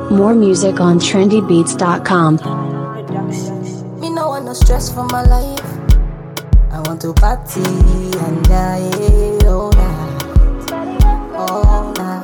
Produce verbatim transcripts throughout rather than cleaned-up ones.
More music on trendy beats dot com. Me no want no stress for my life. I want to party and die all night, all night,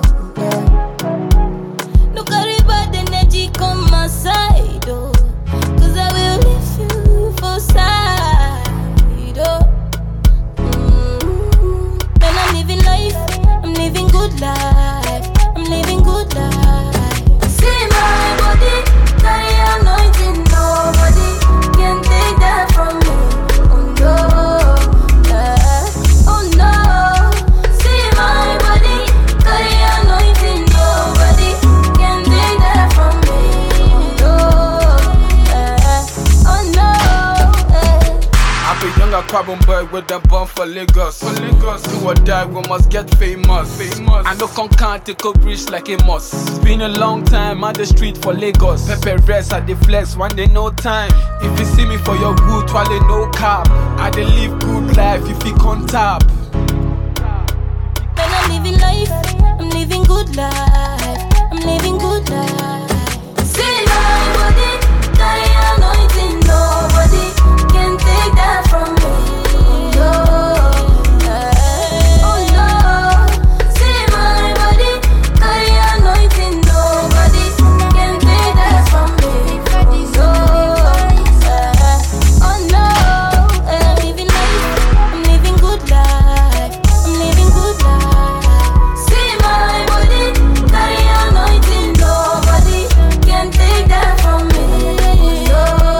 yeah. Look at the bad energy come my side, oh, 'cause I will leave you for side, oh. Mm-hmm. And I'm living life, I'm living good life, I'm living good life. See my body, carry anointing, nobody can take that from me. Oh no, uh, oh no. See my body, carry anointing, nobody can take that from me. Oh no, uh, oh no. Uh. I'm a younger carbon boy with a bomb for Lagos. For Lagos, do or die, we must get famous. Famous. I know con can't take a bridge like a must. It's been a long time on the street for Lagos. Pepper rest at the flex, one day no time. If you see me for your good, while no cap. I dey live good life if you con tap. When I'm living life, I'm living good life, I'm living good life. See my body, carry anointing, nobody can take that from me. Oh no, uh, oh no. See my body, carry anointing, nobody can take that from me. Oh no, uh, oh no. I'm living life, I'm living good life, I'm living good life. See my body, carry anointing, nobody can take that from me. Oh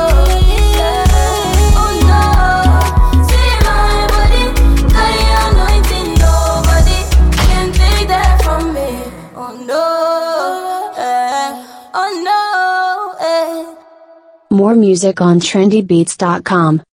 no, see my body, carry anointing, nobody can take that from me. Oh no, eh, oh no, eh. More music on trendy beats dot com.